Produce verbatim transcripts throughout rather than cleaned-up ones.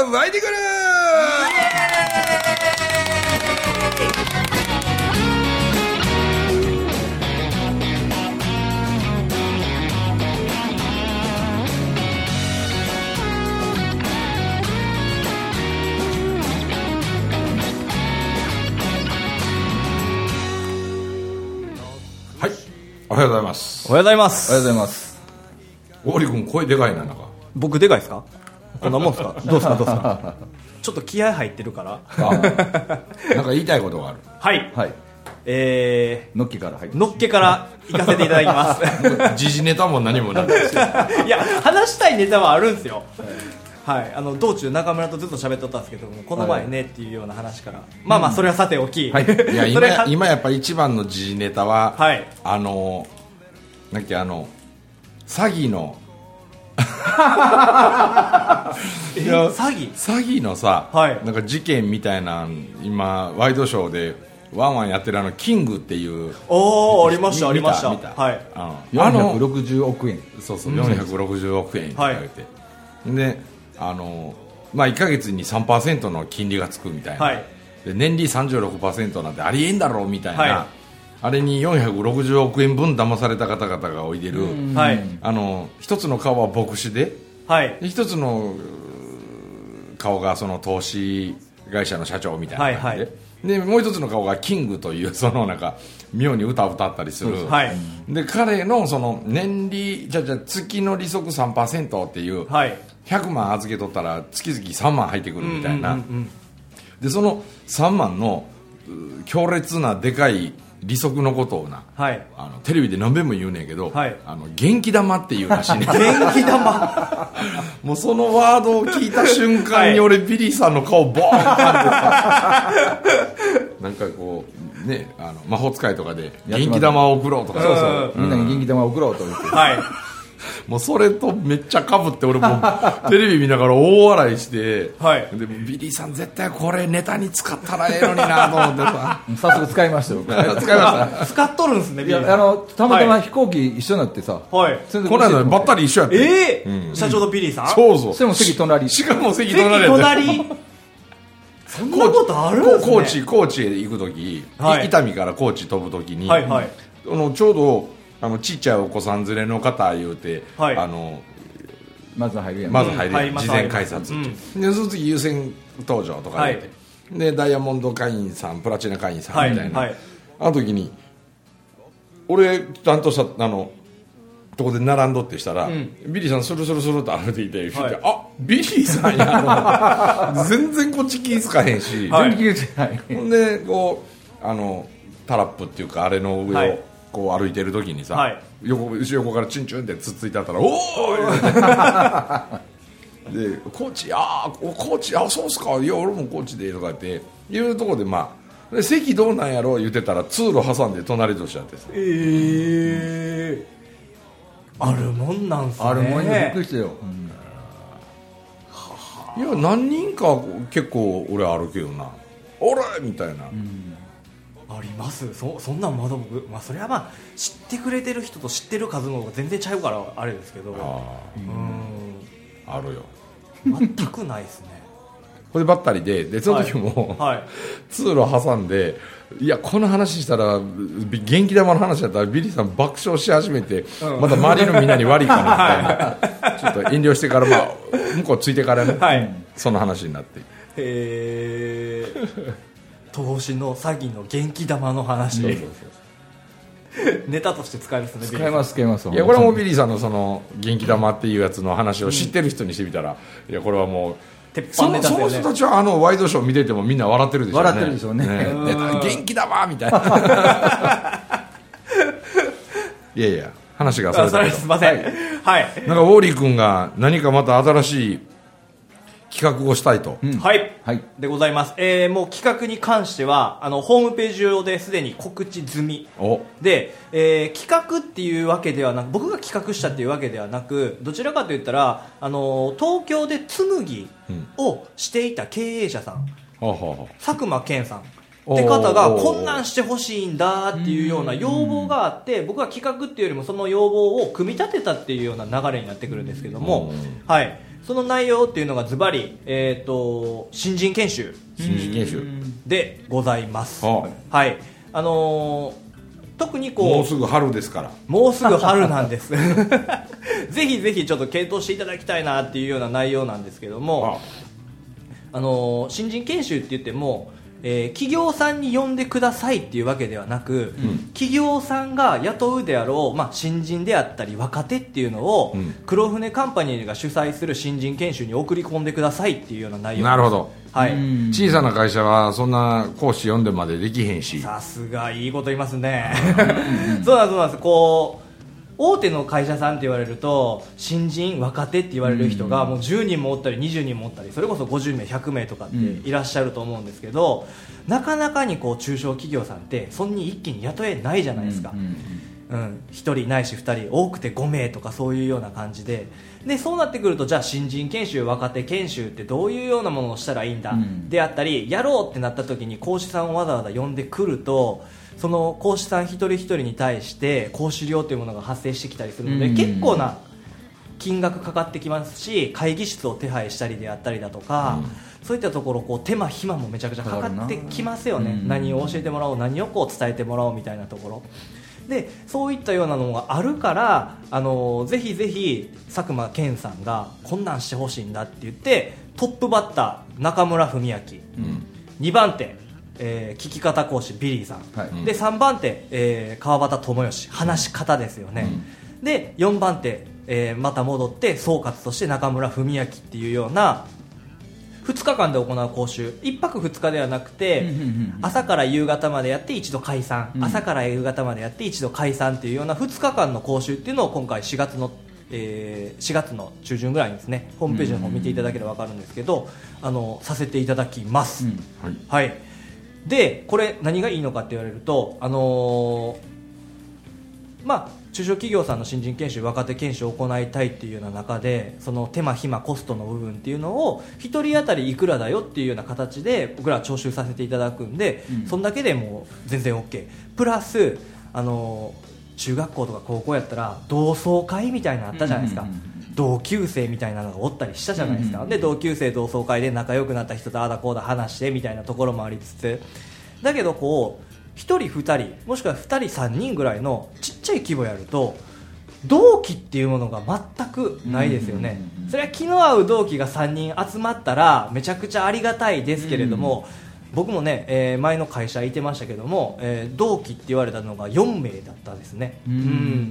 湧いてくる。はい、おはようございます。 おはようございます。 おはようございます。 大森君声でかいな。なんか僕でかいですか？こんなもんですか？どうですかどうですか？ちょっと気合入ってるからなんか言いたいことがある。 はいはい。 えのっけから入ってー、のっけから行かせていただきます時事ネタも何もないですよ。 いや話したいネタはあるんですよ。はい、あの道中中村とずっと喋っとったんですけども、この前ねっていうような話から、まあまあそれはさておき、 はい、 いや今それは今やっぱり一番の時事ネタは、 はい、 あのなんかあの詐欺のえいや詐欺詐欺のさ、 はい、 なんか事件みたいな今ワイドショーでワンワンやってるあのキングっていう。 おお、ありましたありました見た見た、 はい、 あよんひゃくろくじゅうおくえん。 そうそう、よんひゃくろくじゅうおくえんって言われて、はい、であのまあいっかげつに さんパーセント の金利がつくみたいな、はい、で年利 さんじゅうろくパーセント なんてありえんだろうみたいな、はい、あれによんひゃくろくじゅうおくえんぶん騙された方々がおいでる、 はい、 あの一つの顔は牧師で、はい、で一つの顔がその投資会社の社長みたいな感じで、はいはい、でもう一つの顔がキングというそのなんか妙に歌を歌ったりする、はい、で彼のその年利じゃじゃ月の利息 さんパーセント っていう、はい、ひゃくまん預けとったら月々さんまん入ってくるみたいな、うんうんうんうん、でそのさんまんの強烈なでかい利息のことをな、はい、あのテレビで何遍も言うねんけど、はい、あの元気玉っていうらしいね。 元気玉もうそのワードを聞いた瞬間に俺、はい、ビリーさんの顔ボーンってさなんかこうね、あの魔法使いとかで元気玉を送ろうとか、 そうそう、うん、みんなに元気玉を送ろうと言って、はいもうそれとめっちゃかぶって俺もテレビ見ながら大笑いして、はい、でもビリーさん絶対これネタに使ったらええのになと思ってさ早速使いましたよ。 使いました使っとるんですね。 いやあのたまたま飛行機一緒になってさ、 はい、この間ばったり一緒やって、 えーうん、社長とビリーさん、 そうそう、 それも席隣、 しかも席隣や隣そんなことあるんですね。 高知高知へ行く時、はい、伊丹から高知飛ぶ時に、はいはい、あのちょうどあのちっちゃいお子さん連れの方言うて、はい、あのまず入るやん、 まず入るやん、うん、事前改札って、うん、でその次優先登場とか言って、はい、でダイヤモンド会員さんプラチナ会員さんみたいな、はいはい、あの時に俺ちゃんとしたあのとこで並んどってしたら、うん、ビリーさんスルスルスルって歩いていて、はい、あビリーさんや全然こっち気ぃつかへんし、はい、ほんでこうあのタラップっていうかあれの上を、はい、こう歩いてる時にさ、はい、横後ろ横からチュンチュンってつっついてあったら、おーでコーチ、あーコーチ、あそうっすか、いや俺もコーチでとかっていうところで、まあで席どうなんやろう言ってたら通路挟んで隣としちゃってさ、 えー、あるもんなんすね。 あるもんにびっくりしたよ、 うん、いや何人か結構俺あるけどな、おれみたいな、うん、 あります。 そ, そんなんまだ僕、まあ、それはまあ知ってくれてる人と知ってる数の方が全然ちゃうからあれですけど、あ, うんあるよ、 全くないですね。 こればったりで、でその時も、はいはい、通路挟んで、いやこの話したら元気玉の話だったらビリーさん爆笑し始めて、うん、また周りのみんなに悪いかなみたいなちょっと遠慮してから、まあ、向こうついてからね、はい、その話になって、 へー投資の詐欺の元気玉の話、そうそうそうネタとして使えるですね。 使えます使えます。 いやこれはもうビリーさんのその元気玉っていうやつの話を知ってる人にしてみたら、うん、いやこれはもう鉄板ネタですよね。 その人たちはあのワイドショー見ててもみんな笑ってるでしょうね。 笑ってるでしょうね。ね元気玉みたいないやいや話がそれだけど、 すいません、はい、はい、 なんかウォーリー君が何かまた新しい企画をしたいと、 うん、はい、はい、でございます、えー、もう企画に関してはあのホームページ上ですでに告知済みで、えー、企画っていうわけではなく、僕が企画したっていうわけではなく、どちらかといったらあの東京で紬をしていた経営者さん、うん、佐久間健さんって方がこんなんしてほしいんだっていうような要望があって、僕は企画っていうよりもその要望を組み立てたっていうような流れになってくるんですけども、はい、 その内容っていうのがズバリ、えーと、新人研修新人研修でございます。 はあ、はい、あのー特にこうもうすぐ春ですから。 もうすぐ春なんですぜひぜひちょっと検討していただきたいなっていうような内容なんですけども、あ、あのー、新人研修って言っても、えー、企業さんに呼んでくださいっていうわけではなく、うん、企業さんが雇うであろう、まあ、新人であったり若手っていうのを、うん、黒船カンパニーが主催する新人研修に送り込んでくださいっていうような内容です。 なるほど、 はい、 小さな会社はそんな講師読んでまでできへんし。 さすがいいこと言いますねそうなんです、そうなんです。こう大手の会社さんって言われると新人若手って言われる人がもうじゅうにんもおったりにじゅうにんもおったり、それこそごじゅうめいひゃくめいとかっていらっしゃると思うんですけど、なかなかにこう中小企業さんってそんに一気に雇えないじゃないですか、うん、ひとりないしふたり、多くてごめいとかそういうような感じで、でそうなってくると、じゃあ新人研修若手研修ってどういうようなものをしたらいいんだ、うん、であったり、やろうってなった時に講師さんをわざわざ呼んでくると、その講師さん一人一人に対して講師料というものが発生してきたりするので、うん、結構な金額かかってきますし、会議室を手配したりであったりだとか、うん、そういったところこう手間暇もめちゃくちゃかかってきますよね、うん、何を教えてもらおう、何をこう伝えてもらおうみたいなところで、そういったようなのがあるから、あのぜひぜひ佐久間健さんがこんなんしてほしいんだって言って、トップバッター中村文明、うん、にばん手、えー、聞き方講師ビリーさん、はい、でさんばん手、えー、川端智義、話し方ですよね、うん、でよんばん手、えー、また戻って総括として中村文明っていうようなふつかかんで行う講習、いっぱくふつかではなくて朝から夕方までやって一度解散、うん、朝から夕方までやって一度解散っていうようなふつかかんの講習っていうのを今回しがつの、えー、しがつの中旬ぐらいにですね、ホームページの方見ていただければ分かるんですけど、あのさせていただきます、うん、はい、はい、でこれ何がいいのかって言われると、あのー、まあ中小企業さんの新人研修、若手研修を行いたいっていうような中で、その手間暇コストの部分っていうのをひとり当たりいくらだよっていうような形で僕らは徴収させていただくんで、うん、そんだけでもう全然 OK プラス、あの中学校とか高校やったら同窓会みたいなのあったじゃないですか、うんうんうん、同級生みたいなのがおったりしたじゃないですか、うんうん、で同級生同窓会で仲良くなった人とあだこうだ話してみたいなところもありつつ、だけどこうひとりふたりもしくはふたりさんにんぐらいのちっちゃい規模やると同期っていうものが全くないですよね、うんうんうん、それは気の合う同期がさんにん集まったらめちゃくちゃありがたいですけれども、うん、僕もね、えー、前の会社いてましたけども、えー、同期って言われたのがよんめいだったんですね、うんうん、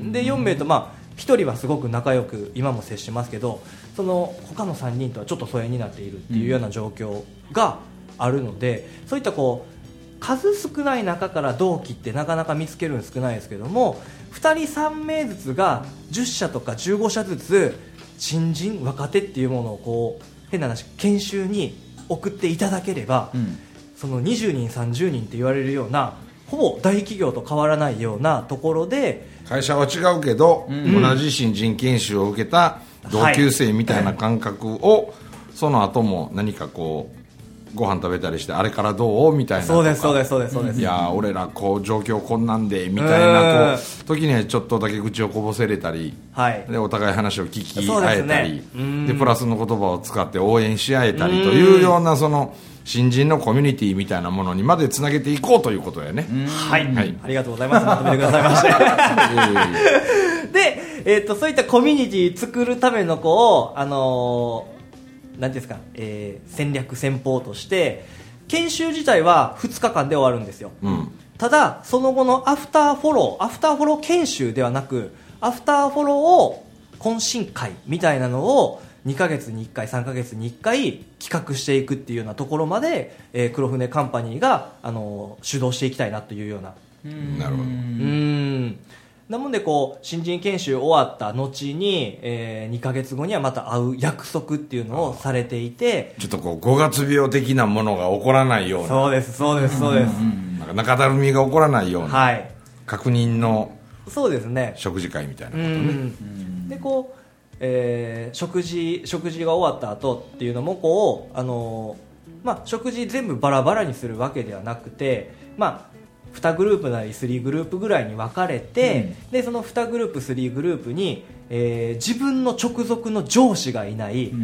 でよんめいとまあひとりはすごく仲良く今も接しますけど、その他のさんにんとはちょっと疎遠になっているっていうような状況があるので、そういったこう数少ない中から同期ってなかなか見つけるの少ないですけども、ふたりさんめいずつがじゅっしゃとかじゅうごしゃずつ新人若手っていうものをこう変な話研修に送っていただければ、うん、そのにじゅうにんさんじゅうにんって言われるようなほぼ大企業と変わらないようなところで、 会社は違うけど、うん、同じ新人研修を受けた同級生みたいな感覚を、はい、その後も何かこうご飯食べたりして、あれからどうみたいなとか、 そうですそうですそうですそうです、 いや俺らこう状況こんなんでみたいなこう時にはちょっとだけ口をこぼせれたり、はい、でお互い話を聞き合えたり で,、ね、でプラスの言葉を使って応援し合えたりというような、その新人のコミュニティみたいなものにまでつなげていこうということやね。 はい、はい、ありがとうございます。まとめてくださいましてで、えー、とそういったコミュニティ作るためのこう、あのーなんていうんですか、えー、戦略戦法として研修自体はふつかかんで終わるんですよ、うん、ただその後のアフターフォローアフターフォロー研修ではなく、アフターフォローを懇親会みたいなのをにかげつにいっかいさんかげつにいっかい企画していくっていうようなところまで、えー、黒船カンパニーが、あのー、主導していきたいなというような。 うーん、なるほど。うーんなのでこう新人研修終わった後に、えー、にかげつごにはまた会う約束っていうのをされていて、 ちょっとこうごがつ病的なものが起こらないような、 そうですそうですそうです、 なんか中だるみが起こらないような、はい、確認のそうですね食事会みたいなことね。 うんでこう、えー、食事食事が終わった後っていうのもこう、あのーまあ、食事全部バラバラにするわけではなくて、まあにグループなりさんグループぐらいに分かれて、うん、でそのにグループさんグループに、えー、自分の直属の上司がいない、うん、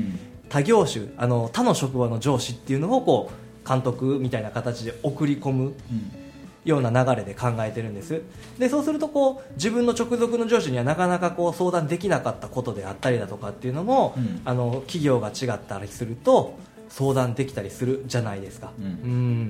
他業種あの他の職場の上司っていうのをこう監督みたいな形で送り込む、うんような流れで考えてるんです。でそうするとこう自分の直属の上司にはなかなかこう相談できなかったことであったりだとかっていうのも、うん、あの企業が違ったりすると相談できたりするじゃないですか、うんうん、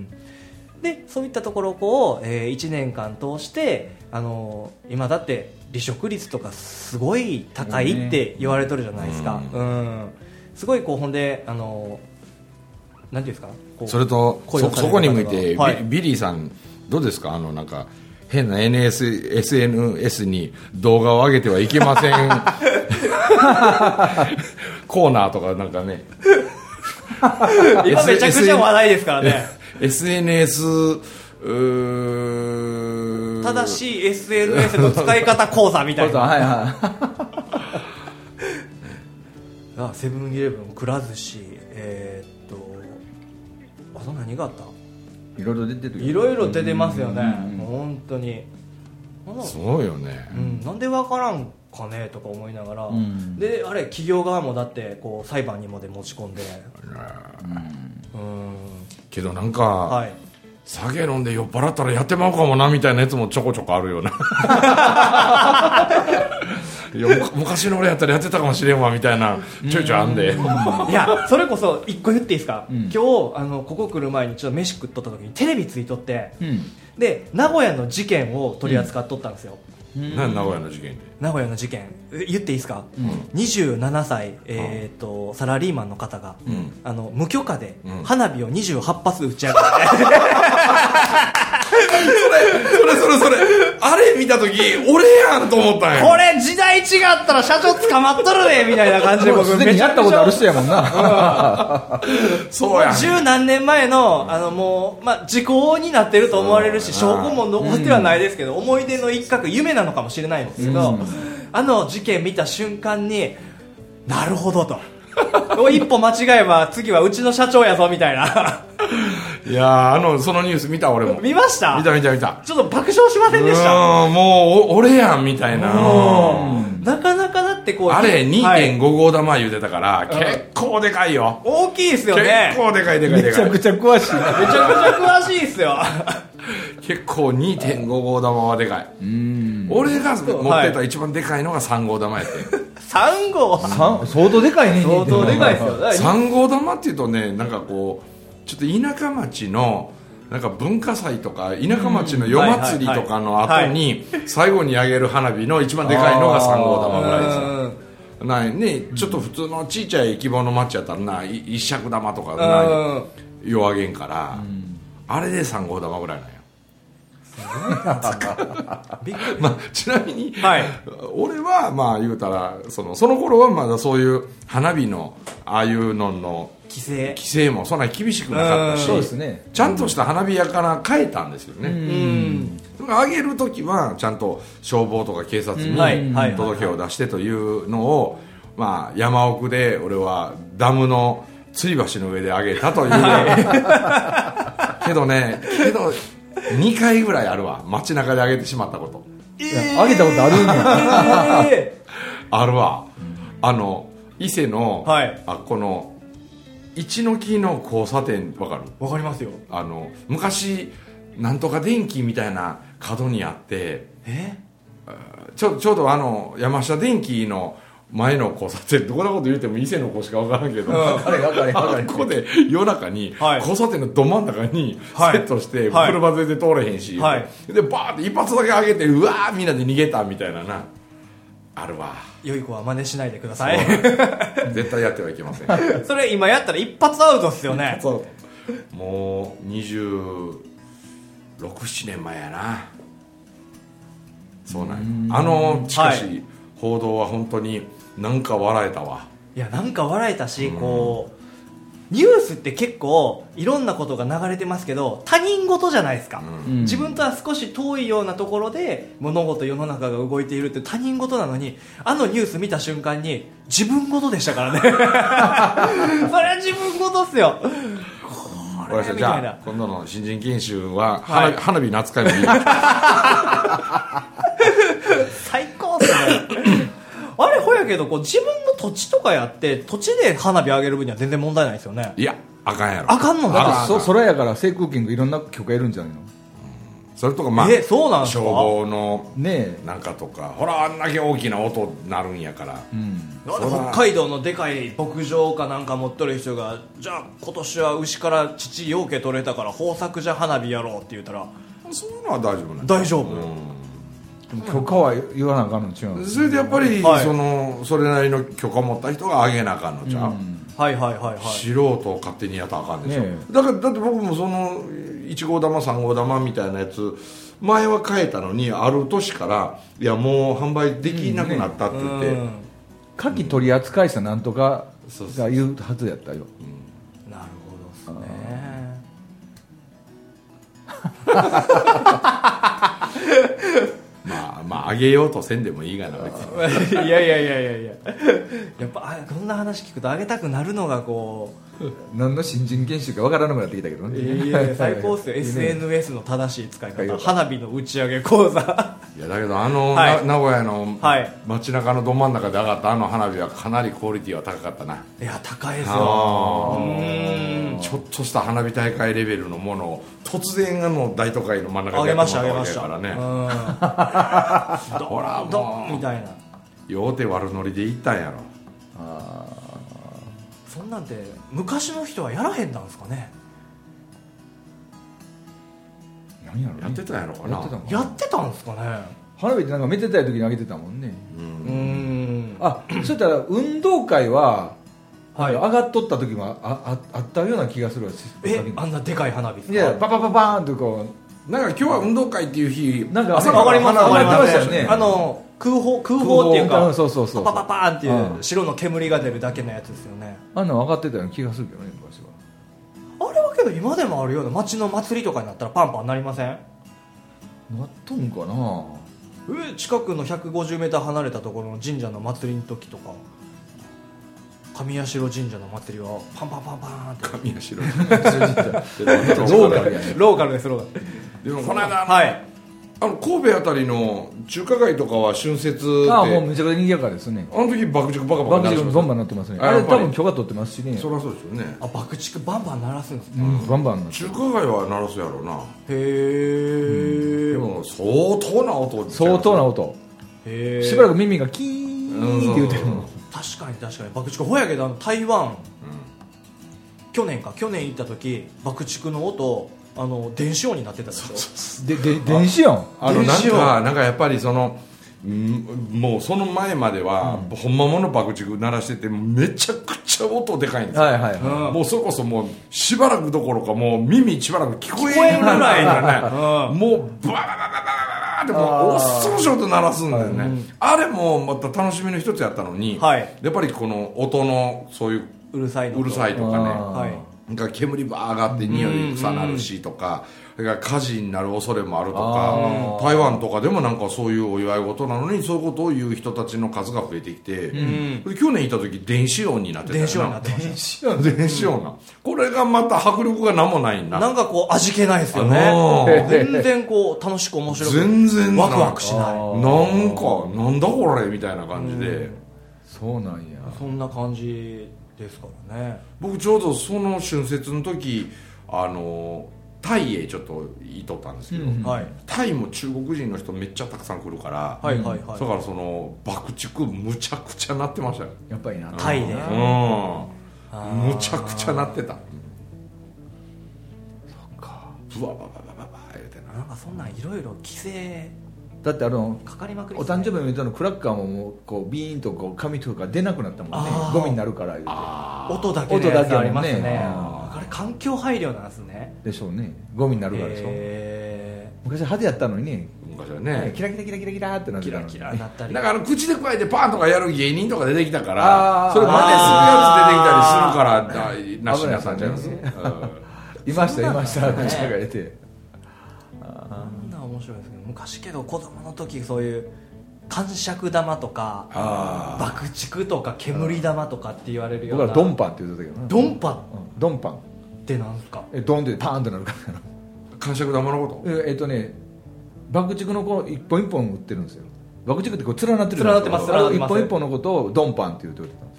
でそういったところをこう、えー、いちねんかん通してあの今だって離職率とかすごい高いって言われとるじゃないですか、うんうん、すごいこうほんであのなんていうんですかこうそれと そ, そこに向いて、はい、ビ, ビリーさんどうですかあのなんか変な エヌエス エスエヌエス に動画を上げてはいけませんコーナーとかなんかね今めちゃくちゃ話題ですからねエスエヌエス正しい エスエヌエス の使い方講座みたいなはいはいセブンイレブンくら寿司えー、っとあと何があったいろいろ出てるよ、 いろいろ出てますよね、うん、本当にすごいよね、 うん、なんでわからんかねとか思いながら、うん、であれ企業側もだってこう裁判にまで持ち込んで、 うん、うんけどなんか、はい、酒飲んで酔っ払ったらやってまうかもなみたいなやつもちょこちょこあるよないや昔の俺やったらやってたかもしれんわみたいなちょいちょいあんでいやそれこそ一個言っていいですか、うん、今日あのここ来る前にちょっと飯食っとった時にテレビついとって、うん、で名古屋の事件を取り扱っとったんですよ、 うん、何名古屋の事件で名古屋の事件言っていいですか、うん、にじゅうななさい、えー、とサラリーマンの方が、うん、あの無許可で花火をにじゅうはっぱつ打ち上げて、うんそれそれそれそれあれ見た時俺やんと思ったんやこれ時代違ったら社長捕まっとるねみたいな感じで僕すでにやったことある人やもんなそうや十何年前のあのもう、まあ、時効になってると思われるし証拠も残ってはないですけど、うん、思い出の一角夢なのかもしれないんですけど、うん、あの事件見た瞬間になるほどと一歩間違えば次はうちの社長やぞみたいないやあのそのニュース見た俺も見ました見た見た見たちょっと爆笑しませんでした。 うんもう俺やんみたいななかなかだってこうあれ にてんご 号玉言うてたから、はい、結構でかいよ大きいですよね結構でかいでかいでかいめちゃくちゃ詳しいめちゃくちゃ詳しいですよ結構 にてんご 号玉はでかいうん俺が持ってた一番でかいのがさん号玉やってさん号相当でかいね相当でかいですよさん号玉っていうとねなんかこうちょっと田舎町のなんか文化祭とか田舎町の夜祭りとかの後に最後に上げる花火の一番でかいのがさん号玉ぐらいですよないね、ちょっと普通のちっちゃい規模の町やったらな一尺玉とかな夜上げんから、あれでさん号玉ぐらいなんやまあ、ちなみに、はい、俺はまあ言うたらその、その頃はまだそういう花火のああいうのの規制規制もそんなに厳しくなかったし、 そうですね、 ちゃんとした花火屋から変えたんですよね。うん上げるときはちゃんと消防とか警察に届けを出してというのを、まあ、山奥で俺はダムの吊り橋の上で上げたというけどねけどにかいぐらいあるわ街中で上げてしまったこと、 えー、上げたことあるんだ、 えー、あるわ、うん、あの伊勢の、はい、あこの一の木の交差点わかる？ わかりますよ。 あの昔なんとか電気みたいな角にあって、 えちょ、ちょうどあの山下電機の前の交差点、どこなこと言うても伊勢の子しか分からんけど、 あれあれあれここで夜中に交差点のど真ん中にセットして車全然通れへんし、はい、でバーって一発だけ上げてうわーみんなで逃げたみたいななあるわ。 良い子は真似しないでください。 絶対やってはいけません。 それ今やったら一発アウトっすよね。 そうもうにじゅうろく、ななねんまえやな。そうなんや。あのしかし、はい、報道は本当になんか笑えたわ。 いやなんか笑えたし、うん、こうニュースって結構いろんなことが流れてますけど他人事じゃないですか、うん、自分とは少し遠いようなところで物事世の中が動いているって他人事なのに、あのニュース見た瞬間に自分事でしたからね。それは自分事っすよ。 これじゃあ今度の新人研修は花、はい、花火の扱いもいい。 最高っすね。あれほやけどこう自分の土地とかやって土地で花火上げる分には全然問題ないですよね。 いやあかんやろ。 あかんのだか。 ってそ空やから制空権がいろんな許可いるんじゃないの。 それとかまあえそうなんすか。 消防のねえなんかとか、ほらあんだけ大きな音なるんやから、 うん、 北海道のでかい牧場かなんか持っとる人が、じゃあ今年は牛から乳ようけ取れたから豊作じゃ花火やろうって言ったら、 そういうのは大丈夫なん大丈夫、 うん、許可は言わなあかんの違う。 それでやっぱり、 はい、 そのそれなりの許可持った人があげなあかんのちゃう、うん、 はいはいはいはい、素人を勝手にやったらあかんでしょ、ね、だからだって僕もそのいち号玉さん号玉みたいなやつ前は買えたのに、ある年からいやもう販売できなくなったって言って、うんね、 夏季取り扱い者なんとかが言うはずやったよ、 うん、なるほどですねまあまああげようとせんでもいいがな別にいやいやいやいやいややっぱこんな話聞くとあげたくなるのがこう何の新人研修か分からなくなってきたけどね。 いやいや最高っすよエスエヌエス の正しい使い方、花火の打ち上げ講座いやだけどあの、はい、名古屋の街中のど真ん中で上がったあの花火はかなりクオリティは高かったな。 いや高いですよ。うーんちょっとした花火大会レベルのものを突然あの大都会の真ん中でやってもらったわけだからね。 ほらドンみたいな両手悪ノリで行ったんやろ。 あそんなんて昔の人はやらへんなんですかね。 何やろ、ね、 やってたんやろかな。 やってたんやってたんですかね。 花火ってなんかめでたい時にあげてたもんね。 うんうんあそういったら運動会は、はい、上がっとった時も あ, あ, あったような気がするわ。 えあんなでかい花火ですか。 いやパパパパーンとこうなんか今日は運動会っていう日なんか朝から上がります上がりましたよね。 あの空砲空砲っていうかそうそうそうパパパパーンっていう白の煙が出るだけのやつですよね。 あんなの上がってたような気がするけどね昔は。あれはけど今でもあるような街の祭りとかになったらパンパンなりません。 なっとんかな。 え近くのひゃくごじゅうメーター離れたところの神社の祭りの時とか神社神社の祭りはパンパンパンパンって神社神社ローカルやね。 ローカルですローカル。 でもこの間はいあの神戸あたりの中華街とかは春節ってああもうめちゃくちゃ賑やかですね。 あの時爆竹バカバカ爆竹バンバンなってますね。あれ多分許可取ってますしね。 そりゃそうですよね。 あ爆竹バンバン鳴らすんですか、 うん、バンバンなって中華街は鳴らすやろうな。へえ、 うん、でも相当な音相当な音へしばらく耳がキーンって言うてるの。 確かに確かに爆竹ほやけどあの台湾、うん、去年か去年行った時爆竹の音あの電子音になってたでしょ。 でで電子音あのなんかなんかやっぱりそのもうその前までは、うん、ほんまもの爆竹鳴らしててめちゃくちゃ音でかいんですよ、はいはいはい、もうそれこそもうしばらくどころかもう耳しばらく聞こえるぐらいのねもうブワババババババってもう恐ろしい音鳴らすんだよね、うん、あれもまた楽しみの一つやったのに、はい、やっぱりこの音のそういううるさいのうるさいとかね、はいなんか煙バー上がって匂い臭なるしとか、それから火事になる恐れもあるとか、台湾とかでもなんかそういうお祝い事なのにそういうことを言う人たちの数が増えてきて、うん、去年いた時電子音になってたよな。電子音になってました。電子音な、これがまた迫力が何もないんだ。 なんかこう味気ないですよね。全然こう楽しく面白く全然ワクワクしない。 なんかなんだこれみたいな感じで、うん、 そうなんや。 そんな感じですからね。 僕ちょうどその春節の時あのタイへちょっと行っとったんですけど、うんはい、タイも中国人の人めっちゃたくさん来るから、はいはいはい、だからその爆竹むちゃくちゃ鳴ってましたよ。 やっぱりなタイで、うん、 むちゃくちゃ鳴ってた。そっかブワバババババ言うてな。 なんかそんなんいろいろ規制だってあのかかりまくり、 ね、お誕生日の人のクラッカーももうこうビーンとこう紙とか出なくなったもんね。ゴミになるから言うて音だけのやつありますね。あれ環境配慮なんですね。 でしょうね。ゴミになるからでしょ。昔派手やったのにね。 昔はねキラキラキラキラキラってなってたのにキラキラなったり。 だから口で加えてパーンとかやる芸人とか出てきたからそれ真似するやつ出てきたりするからなしなさんじゃないですか。 いましたいました口が入れて。 あんな面白いですけど昔けど子供の時そういう感触玉とか爆竹とか煙玉とかって言われるような。 僕はドンパンって言ってたけどな。 ドンパン、 うん、ドンパンってなんすか。 えドンってパーンってなるから感触玉のことええっとね爆竹のこう一本一本売ってるんですよ。爆竹ってこう連なってる連なってます連なってます。 一本一本のことをドンパンって言ってたんです。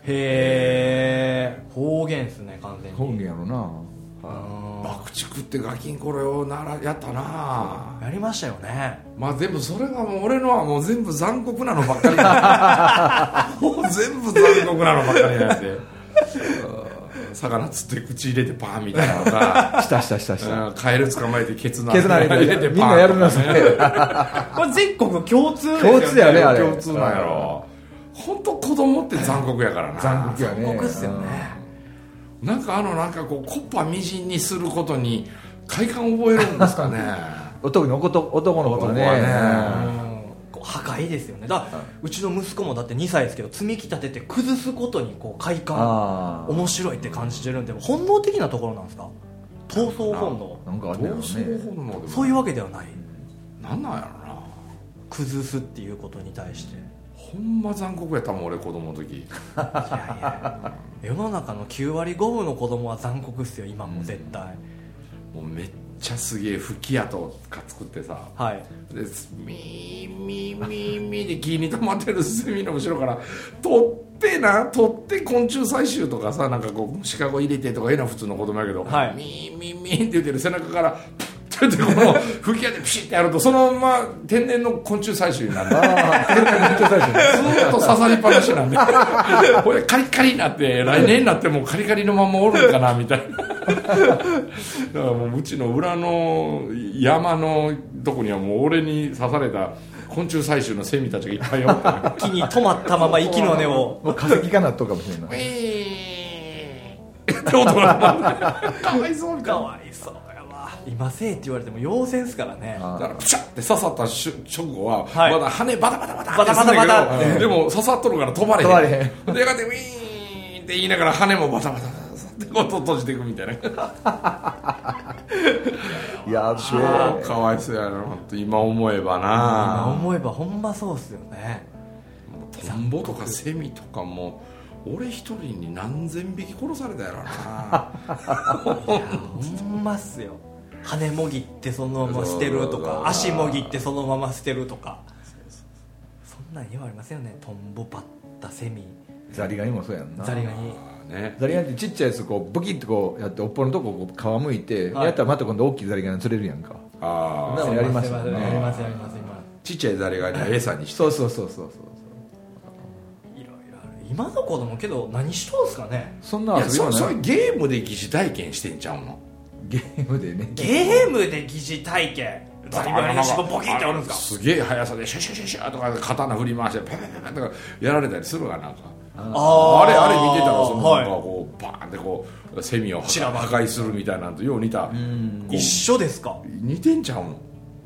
へえ、方言ですね、完全に。 方言やろな。 爆竹ってガキンコレをならやったな。 やりましたよね。 まあ全部それがもう俺のはもう全部残酷なのばっかりだもう全部残酷なのばっかりなんで魚釣って口入れてパーンみたいなのがしたしたしたした、 カエル捕まえてケツの入れてパーン、みんなやるなそれこれ全国共通ですよね。 共通やね、あれ共通なんやろ。本当子供って残酷やからな。 残酷やね。 残酷っすよね。 なんかあのなんかこうコッパみじんにすることに快感を覚えるんですかね特に男の子はね、 うん、破壊ですよね。だうちの息子もだってにさいですけど、積み木立てて崩すことにこう快感、面白いって感じてるんで、本能的なところなんですか、闘争本能。 なんかあるよね、 そういうわけではない。 なんなんやろな、 崩すっていうことに対してほんま残酷やったもん俺子供の時。いやいや世の中のきゅうわりごぶの子供は残酷っすよ今も絶対、 うん、もうめっちゃすげえ吹き矢とか作ってさ、 はい、 でミーミーミーミーで木に止まってるセミの後ろから取ってな取って昆虫採集とかさ、なんかこう虫かご入れてとかええな普通の子供やけど、はい、ミーミーミーって言ってる背中からこの吹き矢でピシッてやるとそのまま天然の昆虫採集になる。ずーっと刺さりっぱなしなんでこれカリカリになって来年になってもカリカリのままおるんかなみたいなだからもううちの裏の山のとこにはもう俺に刺された昆虫採集のセミたちがいっぱいおって木に止まったまま息の根をもう化石かなっとかもしれない。 ウィーンって音がかわいそうみたいな。 かわいそう今せえって言われても妖精ですからね。 だからプシャって刺さった直後は、はい、まだ羽バタバタバタバタバタバタってでも刺さっとるから飛ばれへん。飛ばれへんでやがてウィーンって言いながら羽もバタバタってこう閉じていくみたいな。いや超かわいそうやな本当今思えばな。 今思えばほんまそうっすよね。 トンボとかセミとかも俺一人に何千匹殺されたやろな。 いやほんまっすよ。羽もぎってそのまま捨てるとか、足もぎってそのまま捨てるとか、そんなん言われませんよね。トンボ、バッタ、セミ、 ザリガニもそうやんな。 ザリガニ、 ね、ザリガニってちっちゃいやつこうブキッとこうやっておっぽのとここう皮むいて、はい、やったらまた今度大きいザリガニ釣れるやんか。 ああやりますよね。 やりますやります今。 ちっちゃいザリガニを餌にして。 そうそうそうそうそう。 いろいろある。今の子供けど何しとんすかね。 そんな遊びはない。 それゲームで疑似体験してんちゃうの。 ゲームでね。 ゲームで疑似体験。ザリガニの尻尾ボキってあるんですか。 すげえ速さでシュシュシュシュとか刀振り回してパパパパとかやられたりするわなんか。あ, あれあれ見てたらそのなんかこうバーンってこうセミを破壊するみたいなのとよう似た。 一緒ですか。 似てんちゃうのかな。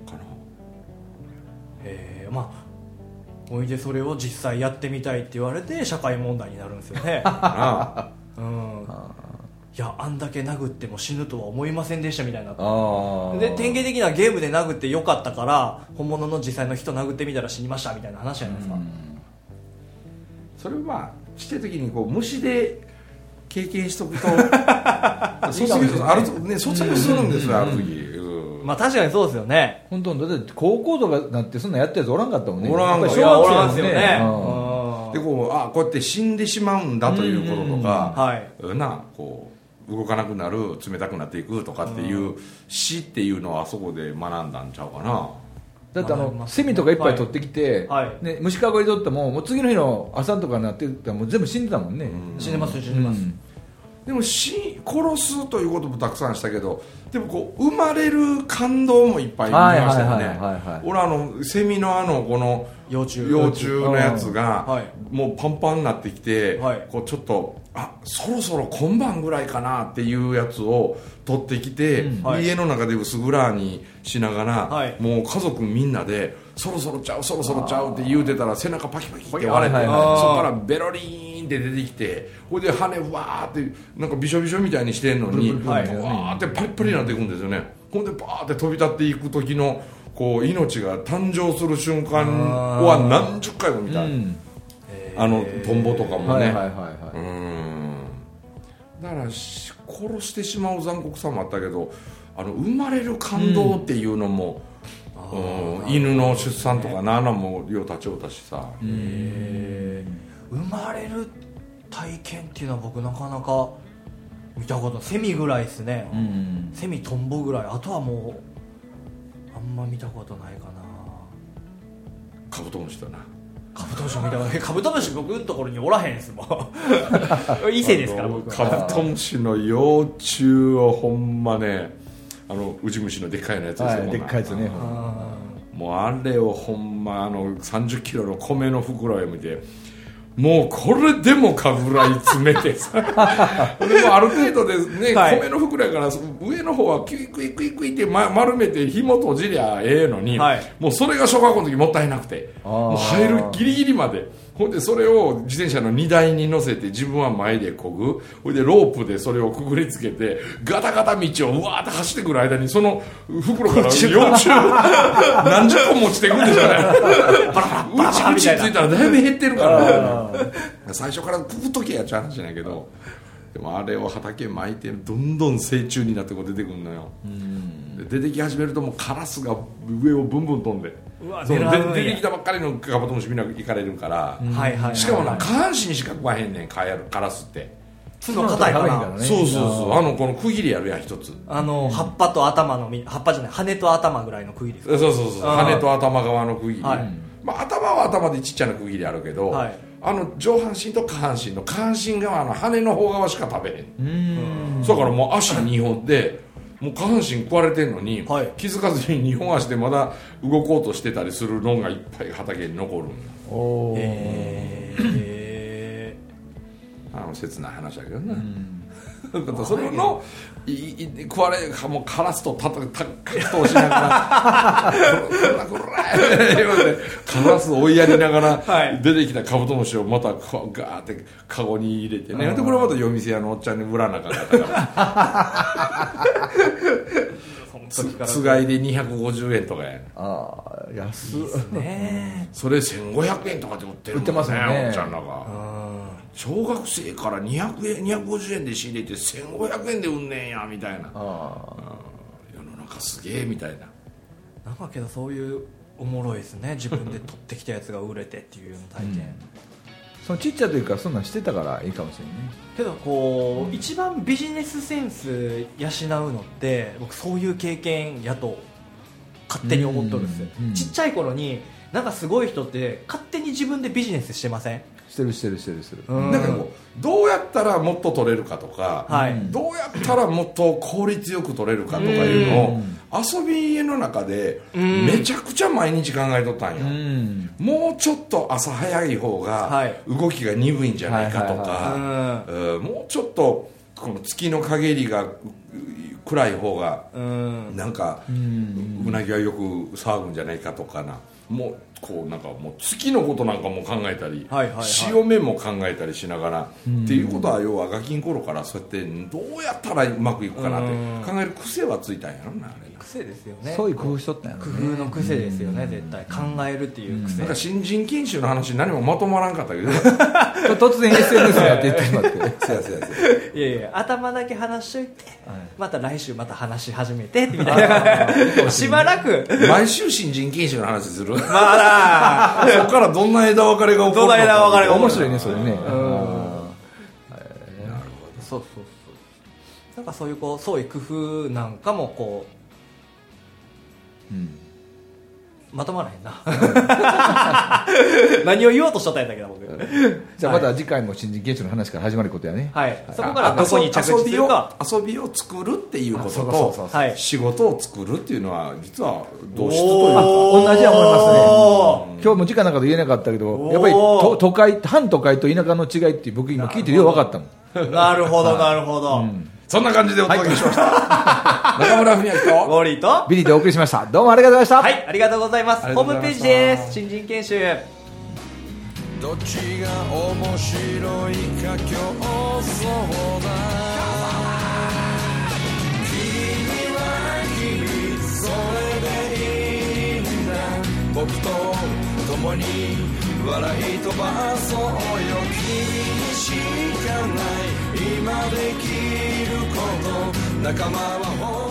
ええまあおいでそれを実際やってみたいって言われて社会問題になるんですよね。ああうんいやあんだけ殴っても死ぬとは思いませんでしたみたいな。で典型的なゲームで殴ってよかったから本物の実際の人殴ってみたら死にましたみたいな話じゃないですか。 それはちっちゃい時にこう虫で経験しとくと卒業あるね卒業するんですよある時、うん、 まあ確かにそうですよね。 本当だって高校とかなんてそんなやったやつおらんかったもんね。 おらんかった小学生ですよね。 でこうあこうやって死んでしまうんだということとか、はい、なこう動かなくなる冷たくなっていくとかっていう死っていうのはあそこで学んだんちゃうかな。 だってあの、ね、セミとかいっぱい取ってきて、はいはいね、虫かごに取ってももう次の日の朝とかになってたらもう全部死んでたもんね。 うん、死んでます死んでます、うん、 でも死殺すということもたくさんしたけどでもこう生まれる感動もいっぱい見ましたよね。俺あのセミのあのこの幼虫幼虫のやつが、はい、もうパンパンになってきて、はい、こうちょっとあそろそろ今晩ぐらいかなっていうやつを取ってきて、うんはい、家の中で薄暗にしながら、はい、もう家族みんなでそろそろちゃうそろそろちゃうって言うてたら背中パキパキって割れて、はいはいはい、そこからベロリーンって出てきてこれで羽わーってなんかびしょびしょみたいにしてんのにわーってパリパリになっていくんですよね。ほんでバーって飛び立っていく時のこう命が誕生する瞬間は何十回も見たい、うん、あのトンボとかもね、はいはいはいはい、うんだから殺してしまう残酷さもあったけどあの生まれる感動っていうのも、うんうん、犬の出産とかななもよう立ちようたしさ。 へ生まれるっ体験っていうのは僕なかなか見たことセミぐらいですね、うん、セミトンボぐらい、あとはもうあんま見たことないかな。 カブトムシだな。 カブトムシ見たことない。カブトムシ僕のところにおらへんすもん伊勢ですから僕は。 カブトムシの幼虫はほんまね、あのウジ虫のでっかいのやつですよ、はい、 でっかいやつね。 もうあれをほんまあのさんじゅっキロの米の袋へ見て、もうこれでもかぐらい詰めてさでもある程度でね、はい、米の袋やから上の方はクイクイクイクイって、ま、丸めて紐閉じりゃええのに、はい、もうそれが小学校の時もったいなくて、もう入るギリギリまで、ほんでそれを自転車の荷台に乗せて自分は前で漕ぐ、ほいでロープでそれをくぐりつけてガタガタ道をうわーって走ってくる間にその袋から幼虫何十個も落ちてくるんでしょうねパラパラパラみたいな。うちついたらだいぶ減ってるから最初からくぐっとけやっちゃう話じゃないけど、でもあれを畑巻いてどんどん成虫になってこう出てくるのよ。うんで出てき始めるともうカラスが上をブンブン飛んで、うわその出てきたばっかりのカブトムシみんな行かれるから、うんはいはいはいはい、しかもな下半身にしか食わへんねんカラスって。 角硬いから、 ね、そうそうそう、あのこの区切りやるやん一つ、 あの葉っぱと頭の葉っぱじゃない羽と頭ぐらいの区切りですか。 そうそうそう、羽と頭側の区切り、はい、まあ、頭は頭でちっちゃな区切りあるけど、はい、あの上半身と下半身の下半身側の羽の方側しか食べへん。うん、だからもう足にほんでもう下半身食われてんのに、はい、気づかずににほん足でまだ動こうとしてたりするのがいっぱい畑に残るんよ。おー、えーあの切ない話だけどね、うん、それのいい食われもうカラスとたた格闘しながらこらこらカラス追いやりながら、はい、出てきたカブトムシをまたガーってカゴに入れてね、でこれまた夜店屋のおっちゃんに売らなかったからつがいでにひゃくごじゅうえんとかや。ああ安いですね。 それせんごひゃくえんとかで売ってるもんね、売ってますよねおっちゃんらが。小学生からにひゃくえんにひゃくごじゅうえんで仕入れてせんごひゃくえんで売んねんやみたいな。あ世の中すげえみたいな。 なんかけどそういうおもろいですね、自分で取ってきたやつが売れてっていう体験、うん、 そのちっちゃい時からそんなんしてたからいいかもしれないね。 けどこう、うん、一番ビジネスセンス養うのって僕そういう経験やと勝手に思っとるんですよ、うんうん、ちっちゃい頃になんかすごい人って勝手に自分でビジネスしてません？ してるしてるしてるしてる。 だからこうどうやったらもっと取れるかとか、はい、どうやったらもっと効率よく取れるかとかいうのを遊びの中でめちゃくちゃ毎日考えとったんよ。んもうちょっと朝早い方が動きが鈍いんじゃないかとか、もうちょっとこの月の陰りが暗い方がなんかうなぎはよく騒ぐんじゃないかとかな、もうこうなんかもう月のことなんかも考えたり、はいはいはい、潮目も考えたりしながらっていうことは、要はガキン頃からそうやってどうやったらうまくいくかなって考える癖はついたんやろな、あれな。 癖ですよね。 そういう工夫しとったんやろね。 工夫の癖ですよね、絶対考えるっていう癖。 なんか新人研修の話何もまとまらんかったけど突然 エスエヌエス やって言ってしまってそうやそうやいやいや頭だけ話しといて、はい、また来週また話し始めてみたいなしばらく毎週新人研修の話するまあそこからどんな枝分かれが起こるのか。どんな枝分かれが面白いねそれね。うん、なるほど。 そうそうそう。なんかそういうこう創意工夫なんかもこう、うん、まとまらへんな何を言おうとしとったんだけど僕じゃあまた次回も新人研修の話から始まることやね。 はい、はい、そこからどこに着地するか。 遊びを作るっていうことと仕事を作るっていうのは実は同質というか同じや思いますね。今日も時間なんかで言えなかったけど、やっぱりと都会半都会と田舎の違いって僕今聞いてよう分かったもん。 なるほどなるほど、うん、 そんな感じでお届けしました、はい、中村文明とゴーリーとビリーでお送りしました。どうもありがとうございました。 はい、ありがとうございます。ホームページです。新人研修どっちが面白いか競争だ。君は君それでいいんだ。僕と共に笑い飛ばそうよ。君にしかない今できること。仲間は